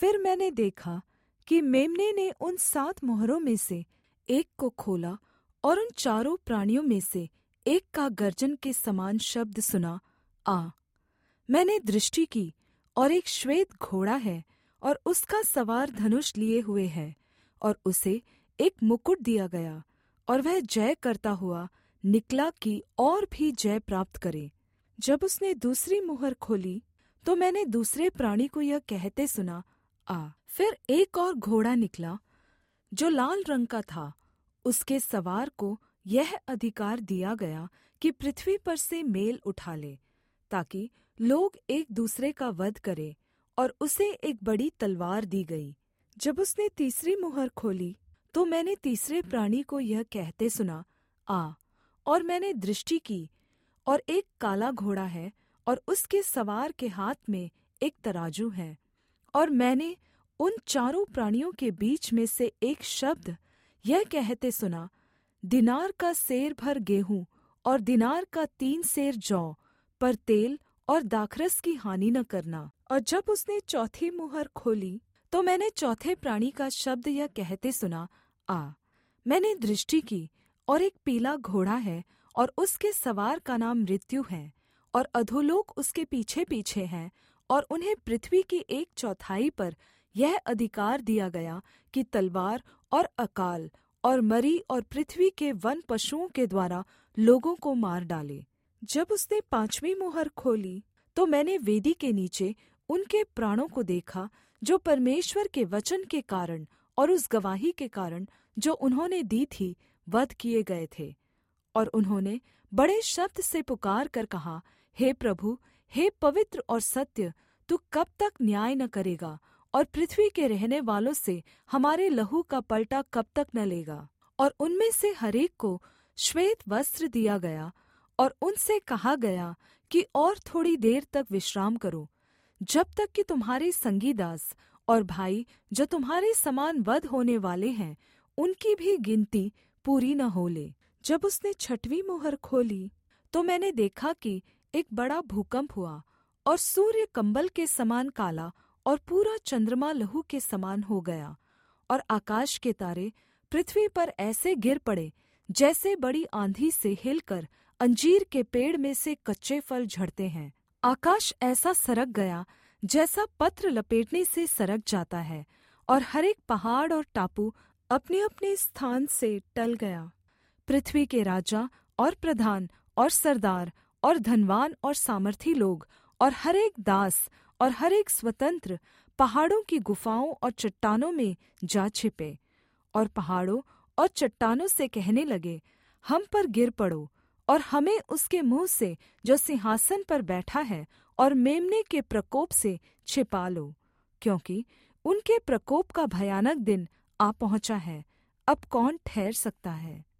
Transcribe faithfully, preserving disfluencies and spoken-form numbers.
फिर मैंने देखा कि मेम्ने ने उन सात मोहरों में से एक को खोला, और उन चारों प्राणियों में से एक का गर्जन के समान शब्द सुना, आ। मैंने दृष्टि की, और एक श्वेत घोड़ा है, और उसका सवार धनुष लिए हुए है, और उसे एक मुकुट दिया गया, और वह जय करता हुआ निकला कि और भी जय प्राप्त करे। जब उसने दूसरी मुहर खोली, तो मैंने दूसरे प्राणी को यह कहते सुना, आ। फिर एक और घोड़ा निकला, जो लाल रंग का था। उसके सवार को यह अधिकार दिया गया कि पृथ्वी पर से मेल उठा ले, ताकि लोग एक दूसरे का वध करें, और उसे एक बड़ी तलवार दी गई। जब उसने तीसरी मुहर खोली, तो मैंने तीसरे प्राणी को यह कहते सुना, आ। और मैंने दृष्टि की, और एक काला घोड़ा है, और उसके सवार के हाथ में एक तराजू है। और मैंने उन चारों प्राणियों के बीच में से एक शब्द यह कहते सुना, दिनार का सेर भर गेहूँ और दिनार का तीन सेर जौ, पर तेल और दाखरस की हानि न करना। और जब उसने चौथी मुहर खोली, तो मैंने चौथे प्राणी का शब्द यह कहते सुना, आ। मैंने दृष्टि की, और एक पीला घोड़ा है, और उसके सवार का नाम मृत्यु है, और अधोलोक उसके पीछे पीछे हैं, और उन्हें पृथ्वी की एक चौथाई पर यह अधिकार दिया गया कि तलवार और अकाल और मरी और पृथ्वी के वन पशुओं के द्वारा लोगों को मार डाले। जब उसने पांचवी मुहर खोली, तो मैंने वेदी के नीचे उनके प्राणों को देखा, जो परमेश्वर के वचन के कारण और उस गवाही के कारण जो उन्होंने दी थी, वध किए गए थे। और उन्होंने बड़े शब्द से पुकार कर कहा, हे प्रभु, हे पवित्र और सत्य, तू कब तक न्याय न करेगा, और पृथ्वी के रहने वालों से हमारे लहू का पलटा कब तक न लेगा। और उनमें से हरेक को श्वेत वस्त्र दिया गया, और उनसे कहा गया कि और थोड़ी देर तक विश्राम करो, जब तक कि तुम्हारे संगी दास और भाई जो तुम्हारे समान वध होने वाले हैं, उनकी भी गिनती पूरी न हो ले। जब उसने छठवीं मुहर खोली, तो मैंने देखा कि एक बड़ा भूकंप हुआ, और सूर्य कंबल के समान काला और पूरा चंद्रमा लहू के समान हो गया, और आकाश के तारे पृथ्वी पर ऐसे गिर पड़े जैसे बड़ी आंधी से हिलकर अंजीर के पेड़ में से कच्चे फल झड़ते हैं। आकाश ऐसा सरक गया जैसा पत्र लपेटने से सरक जाता है, और हर एक पहाड़ और टापू अपने-अपने स्थान से टल गया। पृथ्वी के राजा और प्रधान और सरदार और धनवान और सामर्थी लोग और हर एक दास और हर एक स्वतंत्र पहाड़ों की गुफाओं और चट्टानों में जा छिपे, और पहाड़ों और चट्टानों से कहने लगे, हम पर गिर पड़ो, और हमें उसके मुँह से जो सिंहासन पर बैठा है और मेम्ने के प्रकोप से छिपा लो, क्योंकि उनके प्रकोप का भयानक दिन आ पहुँचा है। अब कौन ठहर सकता है?